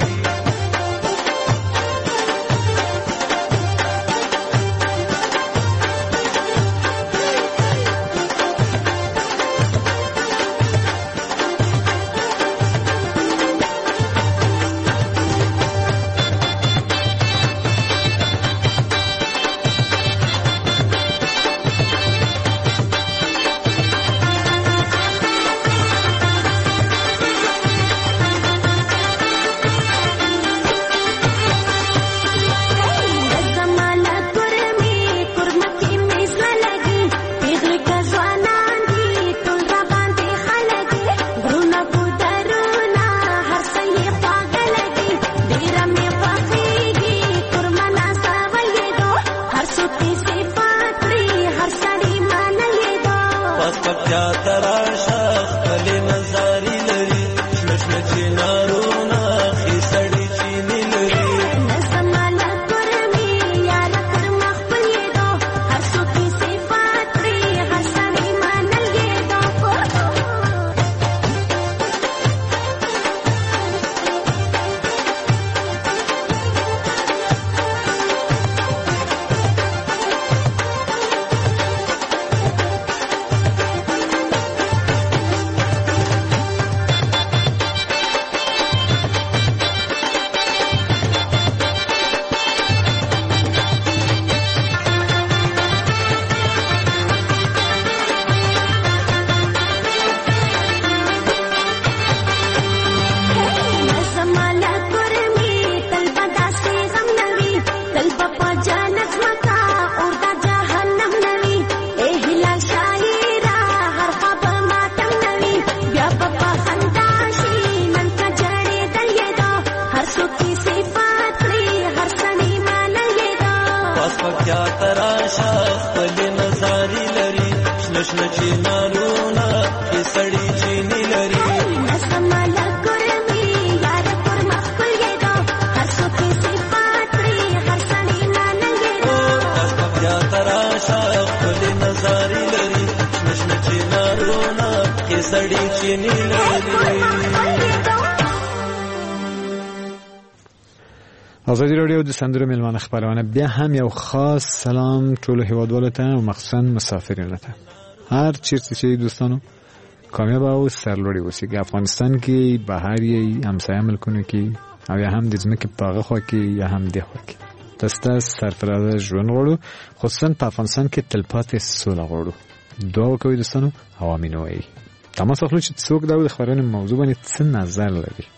[SPEAKER 4] ازادي رادیو د سندرو ملمانه خبرونه بیا هم یو خاص سلام ټول هیوادوالو ته او مخصوصا مسافرینو ته هر چیرته چې دوستانو کامیاب او سرلوړي اوسئ افغانستان کې بهر یې همسایه ملکونو کې او یا هم د ځمکې په هغه خوا کې یا هم د خوا کې تاسو سرفراز ژوند غواړو خصوصا په افغانستان کې تلپاتې سوله غواړو دعا وکړئ دوستانو او امین وایي تماس اخلو چې څوک دا د خبرونې موضوع باندې څه نظر لري.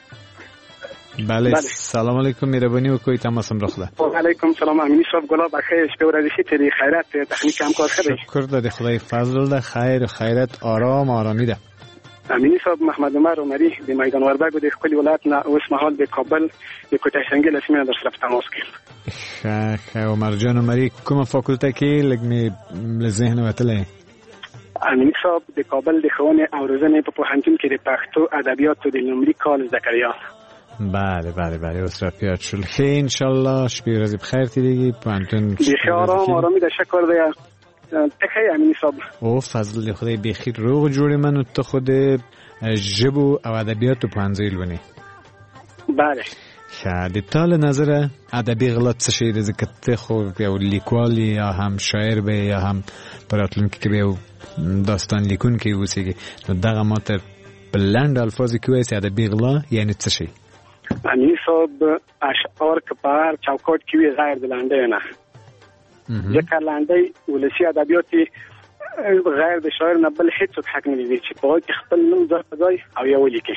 [SPEAKER 4] بله, بله. سلام علیکم, مهربانی وکړئ تماس هم راخله.
[SPEAKER 9] و علیکم سلام امینی صاحب, گلا بخیر, شپه و روزی تری خیرات تخنیک همکار خیلی.
[SPEAKER 4] شکر داده خدای فضل ده, خیر و خیرت آرام آرامی ده.
[SPEAKER 9] امینی صاحب محمد عمر عمری د میدان وردګو د خپل ولایت نه اوس مهال د کابل د کوټه سنگل اسمه در سره تماس کړم.
[SPEAKER 4] ښه عمر جان عمری کومه فاکولټه کې لګ می ذهن وتلې؟
[SPEAKER 9] امینی صاحب د کابل د ښوونې او روزنې په پوهنتون کې د پښتو ادبیاتو د لومړي کال زده کړیال.
[SPEAKER 4] بله بله بله اوس را پیاد شل. خیر ان شاء الله شپې ورځې بخیر تیریږي پوهنتون
[SPEAKER 9] بخیر آرام آرامی ده. شکر ده تخیل امینی صاحب.
[SPEAKER 4] او فضل خدای بخیر روغ جوړ من ته خود ژبو او ادبیاتو پوهنځی لونی.
[SPEAKER 9] بله
[SPEAKER 4] ښه د تاله نظر ادبي غلط څه شي د ذکر ته خو یو لیکوال یا هم شاعر به یا هم پراتلونکي کې به داستان لیکون کې وسیږي نو دغه ماته بلند الفاظ کې وایي ادبي غلا یعنی څه شي؟
[SPEAKER 9] امینی صاحب اشعار که پر چوکاټ کې وي غیر د لنډۍ نه ځکه لنډۍ ولسي ادبیاتي غیر د شاعر نه بل هیڅ حق نه لري چې په کې خپل نوم ځای او یو لیکي.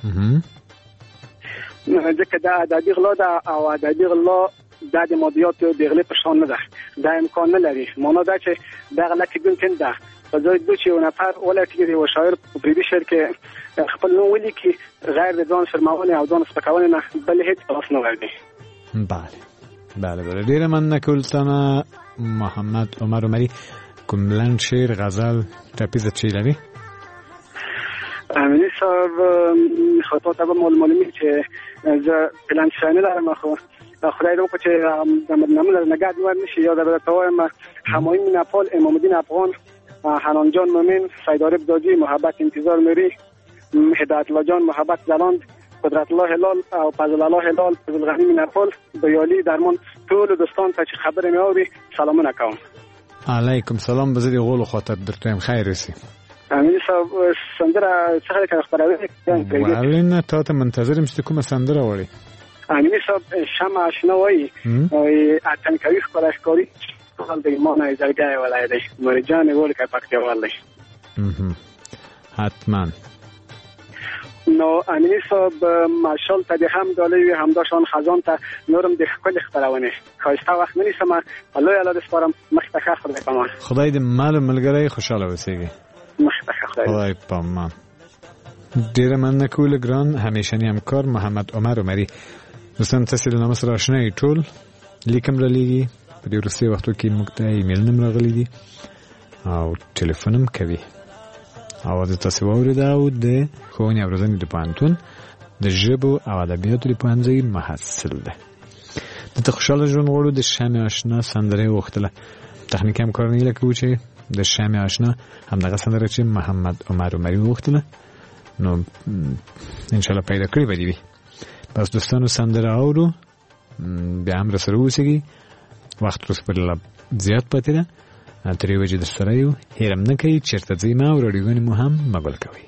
[SPEAKER 9] ځکه دا ادبي غلا ده او ادبي غلا د مادیات د غلې په شان نه ده, دا امکان نه لري. معنا دا چې دا غلا کې ممکن ده په ځای د چې یو نفر ولټي یو شاعر په پریدي شعر کې خپل نوم ولیکي غیر د ځان شرمولنې او ځان سپکولنې نه بل هیڅ خلاص نه ورګي.
[SPEAKER 4] بله بله بله ډیره مننه کولتانه محمد عمر عمری. کوم لنډ شعر غزل ټپیزه چی لري؟
[SPEAKER 9] امینی صاحب خطا ته به معلومه چې زه پلان شانه لرم خو خدای دې وکړي چې د نمونه نگاه دیوار نشي یا در توایم همایون نپال امام الدین افغان حنان جان مومن سیدارب داجی محبت انتظار نوری هدایت الله جان محبت زلاند قدرت الله هلال او فضل الله هلال فضل غنی نپال بیالی درمان ټول دوستان ته چې خبر مې اوري سلامونه کوم.
[SPEAKER 4] علیکم سلام. بزدی غول خاطر درتم خیر رسی.
[SPEAKER 9] امین صاحب سندره څه خبره خبره
[SPEAKER 4] ولی نه تا ته منتظرم چې کومه سندره وړي.
[SPEAKER 9] امین صاحب شمع آشنا وای اتن کوي خبرشکاری حال د ایمان ځای ولای دی مرجان ول کا پکته والله
[SPEAKER 4] حتما.
[SPEAKER 9] نو امین صاحب ماشال ته هم دالوی هم داشان خزان ته نورم د خپل خبرونه خواسته وخت نه سم الله الله دې سپارم مختخه خدای پامان.
[SPEAKER 4] خدای دې مال ملګری خوشاله وسیږي.
[SPEAKER 9] مختخه
[SPEAKER 4] خدای پامان. ډیر مننه کول ګران همیشنی همکار محمد عمر عمری. دوستان تاسو له نامه سره آشنای ټول لیکم را لګي په دې ورسته وختو کې موږ ته ایمیل نم راغلی دي او ټلیفونم کوي او د تاسو اورید او د خوونی او روزنې د پانتون د ژبو او ادبیاتو د پانځي محصل ده. د تخشاله ژوند غوړو د شمع آشنا سندره وختله تخنیک هم کار نه لکه و چې د شمع آشنا هم دغه سندره چې محمد عمر عمری وختله نو ان شاء الله پیدا کړی به دی. پس دوستانو سندره اورو بیا هم سره اوسېږي وخت روس پر زیات پاتې ده ترې وجې د سره یو هیرم نه کوي چېرته ځئ ما او راډیوګانې مو هم مه ګل کوئ.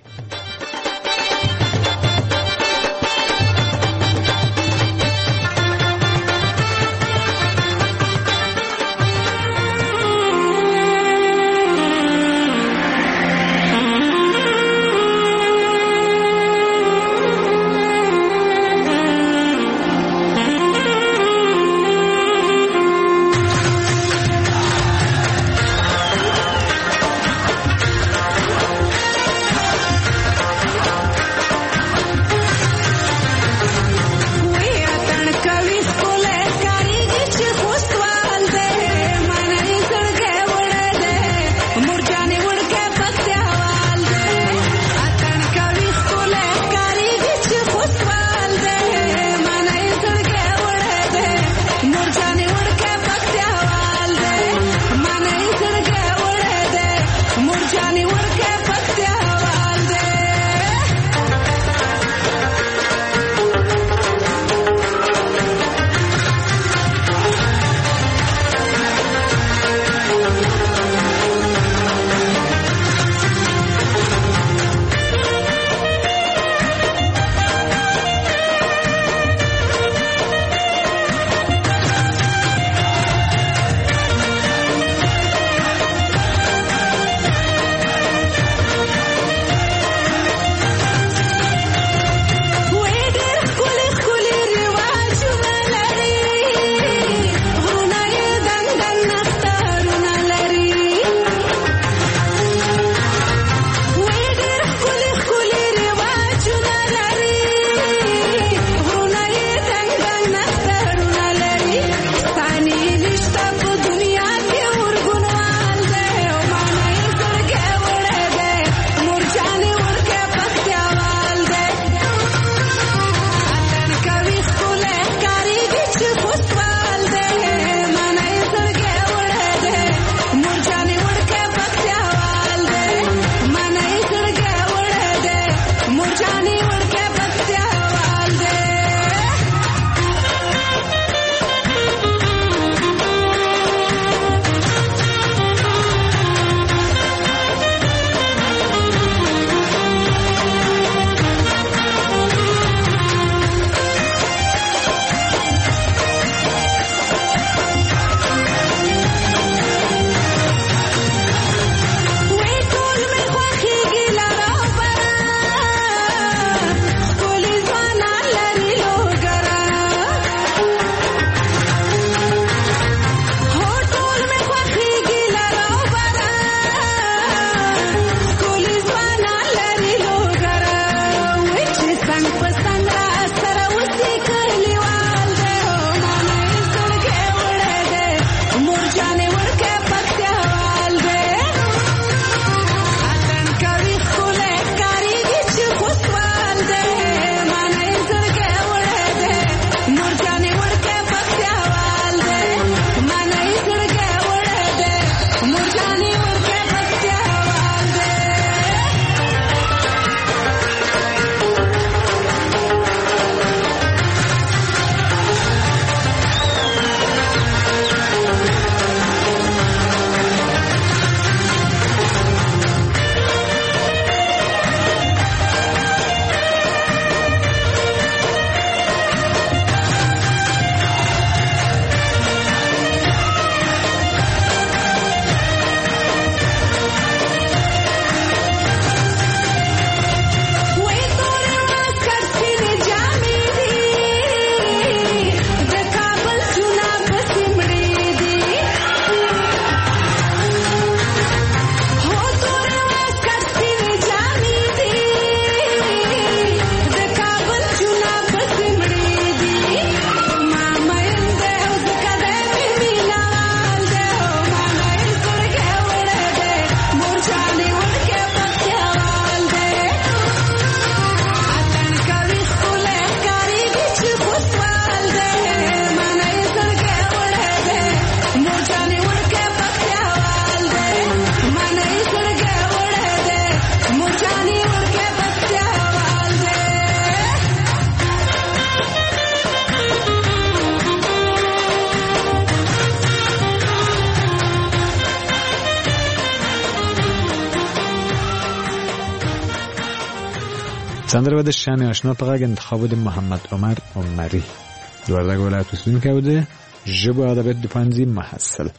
[SPEAKER 4] سندره د شان آشنا په غږ انتخاب د محمد عمر عمری د وردګ ولایت اوسیدونکی و د ژبو ادبیات د پوهنځي محصل.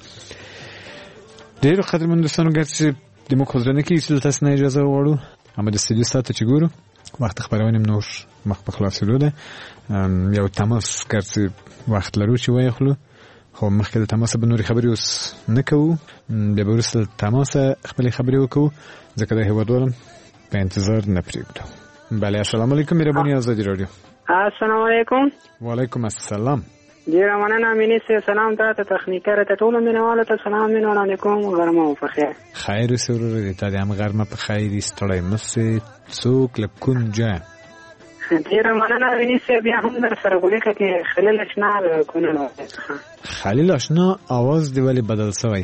[SPEAKER 4] ډېرو قدرمنو دوستانو ګرځي د موږ خبرونه کې چې تاسو نه اجازه وغواړو اما د استودیو ساعت چې ګورو وخت خبرونه نور مخ په خلاصولو ده. یو تماس ګرځي وخت لرو چې وایي خلو خو مخکې د تماس به نورې خبرې اوس نه کوو، بیا به وروسته تماس خپلې خبرې وکړو ځکه د هیوادوالم په انتظار نه پرېږدو. بله السلام علیکم مهرباني آزادي رادیو.
[SPEAKER 10] السلام علیکم.
[SPEAKER 4] وعلیکم السلام.
[SPEAKER 10] ډیره مننه مینې سه سلام ته تخنیکره ته ټول مینوالو ته سلام مینو علیکم غرمه په خیر.
[SPEAKER 4] خیر سرور دې ته هم غرمه په خیر ستړی مسه څوک لکون جا.
[SPEAKER 10] ډیره مننه مینې سه بیا هم در سره ګولې کې خلیل آشنا کونه.
[SPEAKER 4] خلیل آشنا आवाज دی ولی بدل شوی.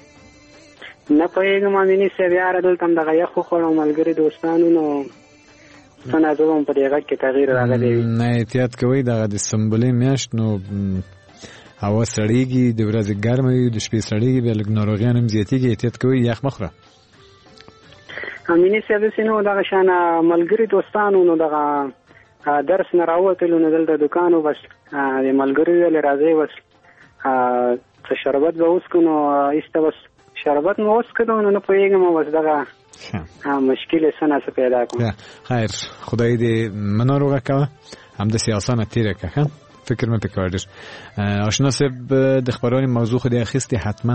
[SPEAKER 10] نه پوهېږم مینې سه بیا را دلته دغه یخو خورو ملګری دوستانو نو څنګه زوم په دې غږ کې تغییر راغلی وي.
[SPEAKER 4] نه احتیاط کوئ دغه د سمبولې میاشت نو هوا سړیږي د ورځې ګرمه وي د شپې سړیږي بیا لږ ناروغیان هم زیاتېږي احتیاط کوئ یخ مه خوره.
[SPEAKER 10] مینې صاحب داسې نو دغه شانه ملګري دوستانو نو دغه درس نه راوتلو نو دلته دوکان و بس د ملګرو ویلې راځئ بس څه شربت به وڅښو نو ایسته بس شربت مو وڅښلو نو نه پوهېږم بس دغه مشکل سنه څه پیدا کوم.
[SPEAKER 4] خیر خدای دې مناروغه کوه همداسې اسانه تیره که فکر مې پکې ډېر. آشنا صاحب د خبرونې موضوع خو دې اخیستې حتما.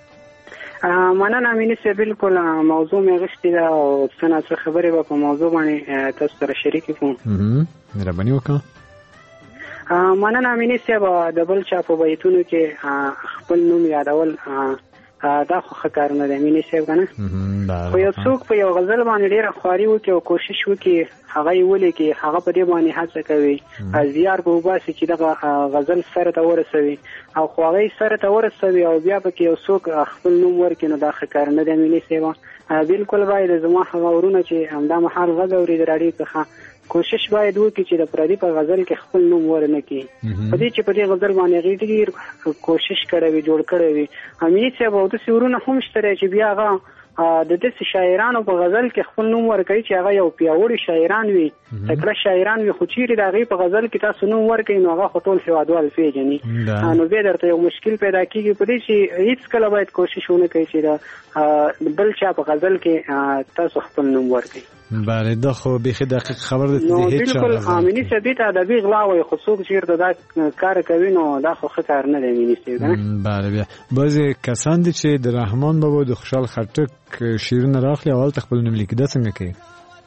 [SPEAKER 10] مننه مینې صاحب بالکل موضوع مې اخیستې ده او څه نه څه خبرې به په موضوع باندې تاسو سره شریکې کوم.
[SPEAKER 4] مهرباني وکړه.
[SPEAKER 10] مننه مینې صاحب د بل چا په بیتونو کې خپل نوم یادول دا خو ښه کار نه دی مینې صاحب که نه. خو یو څوک په یو غزل باندې ډېره خواري وکړي او کوشش وکړي هغه یې ولیکي هغه په دې باندې هڅه کوي زیار به وباسي چې دغه غزل سره ته ورسوي او خو هغه یې سره ته ورسوي او بیا پکې یو څوک خپل نوم ورکړي نو دا ښه کار نه دی مینې صاحب. بالکل باید زما هغه ورونه چې همدا مهال غږ اوري د راډیو څخه کوشش باید وکړي چې د پردي په غزل کې خپل نوم ورنه کړي په دې چې په دې غزل باندې هغې ډېر کوشش کړی وي جوړ کړی وي. مینې صاحب او داسې ورونه هم شته دی چې بیا هغه د داسې شاعرانو په غزل کې خپل نوم ورکوي چې هغه یو پیاوړي شاعران وي تکړه شاعران وي خو چیرې د هغې په غزل کې تاسو نوم ورکوي نو هغه خو ټول هېوادوال پېژني نو بیا درته یو مشکل پیدا کېږي په دې چې هېڅکله باید کوشش ونه کوي چې د بل چا په غزل کې تاسو خپل نوم ورکوي.
[SPEAKER 4] بله دا خو بیخي دقیق خبر دی.
[SPEAKER 10] نو بالکل مینې صاحب دې ته ادبي غلا وایي خو څوک چېرته دا کار کوي نو دا خو ښه کار نه دی مینې صاحب.
[SPEAKER 4] بله بیا بعضې کسان دي چې د رحمان بابا د خوشحال خټک شعرونه راخلي او هلته خپل نوم لیکي دا څنګه کوي؟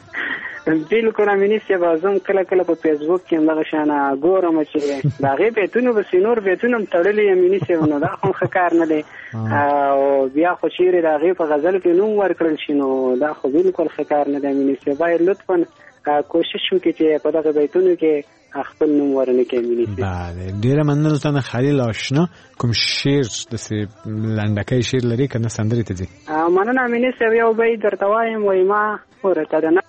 [SPEAKER 10] بالکل مینې صاحب زه کله کله په فیسبوک کې همدغه شانه ګورم چې د هغې بیتونو پسې نور بیتونه هم تړلي یم مینې صاحب نو دا خو ښه کار نه دی او بیا خو چیرې د هغې په غزل کې نوم ورکړل شي نو دا خو بالکل ښه کار نه دی مینې صاحب. باید لطفا کوشش وکړي چې په دغه بیتونو کې خپل نوم ورنه کړي مینې صاحب.
[SPEAKER 4] بله ډېره مننه ته خلیل آشنا کوم شعر داسې لنډکی شعر لري که نه سندرې ته ځي؟
[SPEAKER 10] مننه مینې صاحب یو بیت درته وایم وایي ما ورته د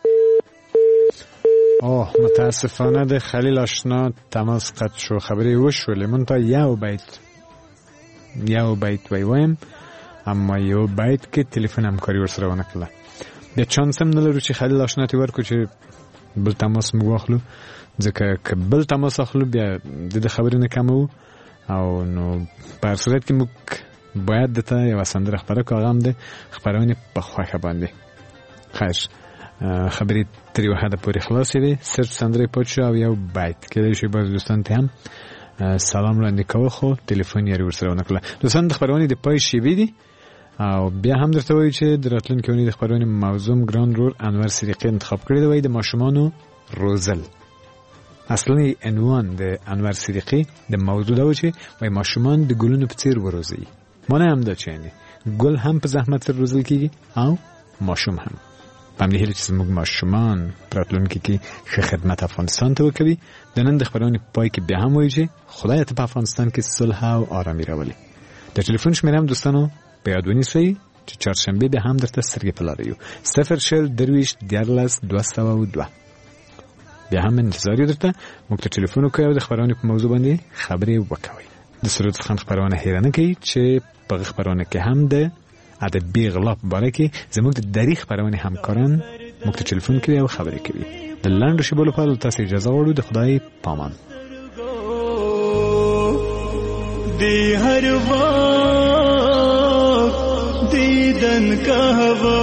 [SPEAKER 4] اوه متاسفانه د خلیل آشنا تماس قطع شو خبرې وشولې من تا یو بیت یو بیت وی وایم اما یو بیت کې تلیفون همکاري ورسره ونه کړله بیا چانس هم نه لرو چې خلیل آشنا ته ورکړو چې بل تماس موږ واخلو ځکه که بل تماس اخلو بیا د خبرې نه کمو او نو په هر صورت کې موږ باید دته یوه سندره خپره کړو هغه هم د خپرونې په خوښه باندې. خیر خبرې تر یو حده پورې خلاصې وې صرف سندرې پات شو او یو بیت کېدای شي بعض دوستان ته هم سلام وړاندې کوه خو تلیفون یې ورسره ونه کړله. دوستان د خپرونې د پای شیبې دي او بیا هم درته وایو چې د راتلونکې اونۍ د خپرونې موضوع ګران رور انور صدیقي انتخاب کړی دی وایي د ماشومانو روزل. اصلي عنوان د انور صدیقي د موضوع دا و چې وایي ماشومان د ګلونو په څېر وروزئ. معنی هم دا چې یعنې ګل هم په زحمت سره روزل کېږي او ماشوم هم په همدې هیله چې زموږ ماشومان په راتلونکي کې ښه خدمت افغانستان ته وکوي. د نن د خپرونې پای کې بیا هم وایو چې خدای ته په افغانستان کې صلح او آرامي راولي. د ټلیفون شمېره هم دوستانو په یاد ونیسئ چې چهارشنبې بیا هم درته سترګې په لاره یو صفر شل درویشت دیارلس دوه سوه او دوه بیا هم انتظار یو درته موږ ته ټلیفون وکړئ او د خپرونې په موضوع باندې خبرې وکوئ. د سرود خان خپرونه هیره نه کوي چې په هغه خپرونه کې هم د ادبي غلا په باره کې زموږ د دري خپرونې همکاران موږ ته ټلیفون کوي او خبرې کوي. د لاندو شیبو لپاره تاسو اجازه غواړو. د خدای پامان.
[SPEAKER 5] دی هر وقت دیدن کا هوا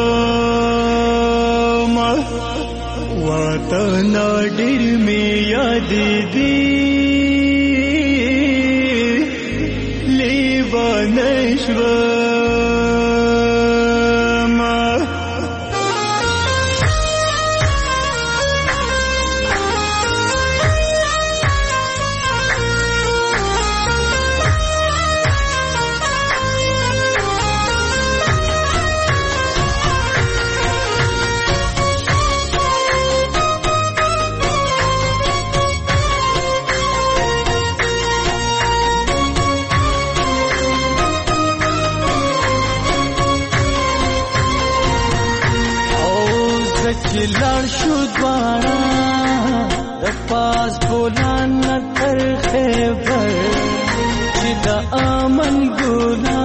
[SPEAKER 5] ما واته نادر می یاد دی لیوانشوا لړ شو دوارا د پاس بولان تر خیبر چې د امن ګنا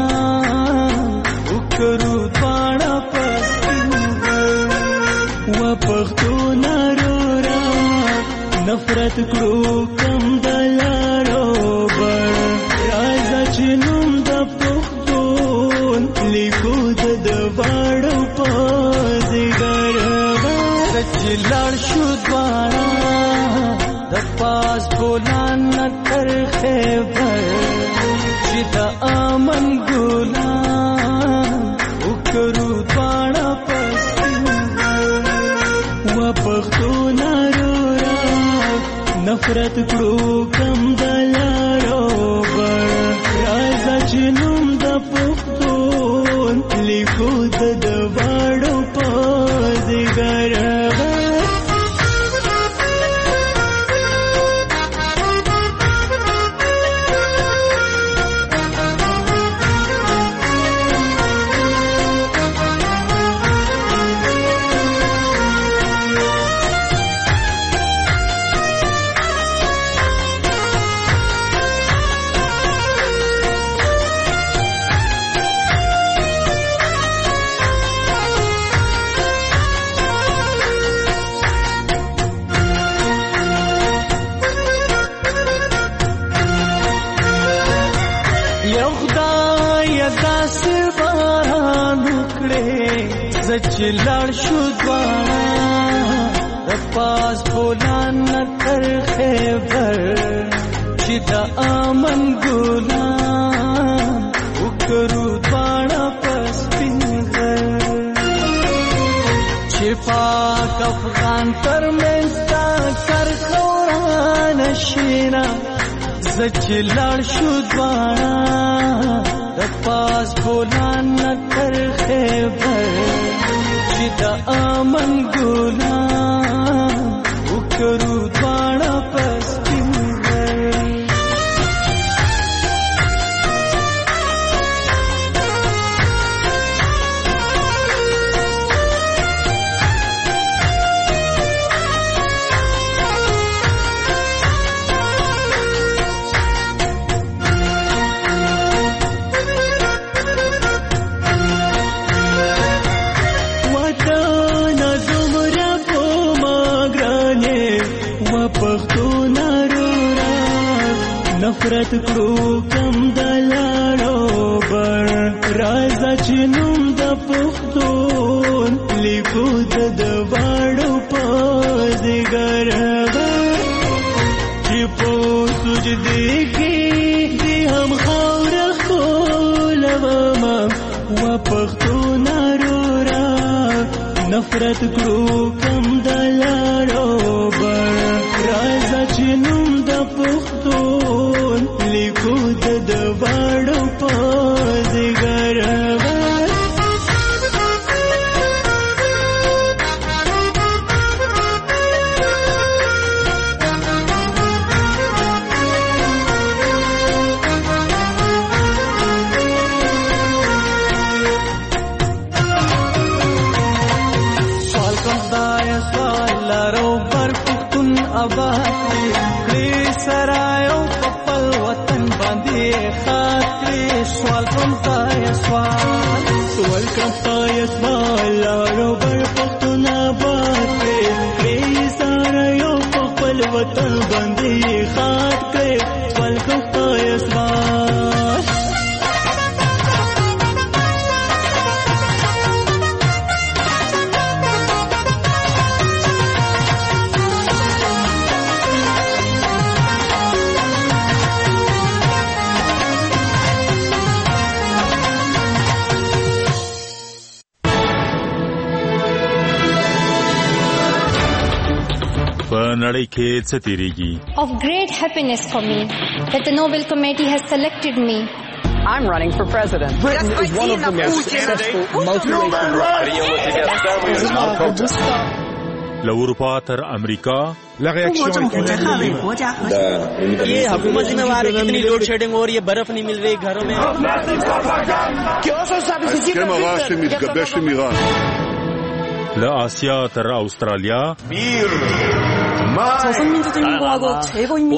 [SPEAKER 5] وکړو دوارا پسینګر و پختو نارورا نفرت کړو کم دلارو بر راځه چې نوم د پختون لیکو د دوارو پسینګر لړ شو دوارا د پاس بولان تر خیبر چې د امن ګنا وکړو دوارا پسینګر و پختو نارورا نفرت کړو کم دلارو بر راځه چې نوم د پختون لیکو د دوارو پسینګر چې لړ شو دوارا د پاس بولان تر خیبر چې د امن ګنا وکړو دوارا پسینګر چې پاک افغان تر مستا کر خوران شینا چې لړ شو دوارا د پاس بولان تر خیبر د امن ګنا وکړو دوارا پسینګر نفرت کړو کم دلارو بر راځه چې نوم د پختون لیکو د دوارو پسینګر چې په سجدې کې دې هم خاوره خولوم و پختون نارورا نفرت کړو کم دلارو بر راځه چې نوم د پختون لیکو د دوارو پسینګر سوال کم پای سوال لارو بر پختون آباد یې خاط کړې خلکو په اسمان
[SPEAKER 11] نړۍ کې څه تیریږي
[SPEAKER 12] Of great happiness for me that the Nobel Committee has selected me.
[SPEAKER 13] I'm running for president. Britain is one of the most successful multiracial
[SPEAKER 11] له اروپا تر امریکا
[SPEAKER 14] ये हुकूमत जिम्मेवार है कितनी load shedding हो रही है बर्फ नहीं मिल रही घरों में
[SPEAKER 11] له آسیا تر استرالیا
[SPEAKER 15] 草生民主阵营共和国최고 인민이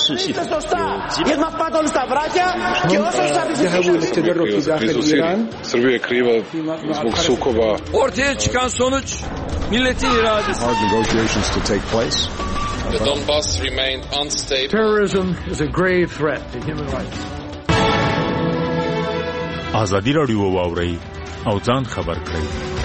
[SPEAKER 16] Srbija je kriva zbog sukoba.
[SPEAKER 17] Ortaya çıkan sonuç milletin iradesi.
[SPEAKER 18] Hard negotiations to take place.
[SPEAKER 19] The Donbass remained unstable.
[SPEAKER 20] Terrorism is a grave threat to human rights.
[SPEAKER 11] ازادي راډیو واوري او ځان خبر کړئ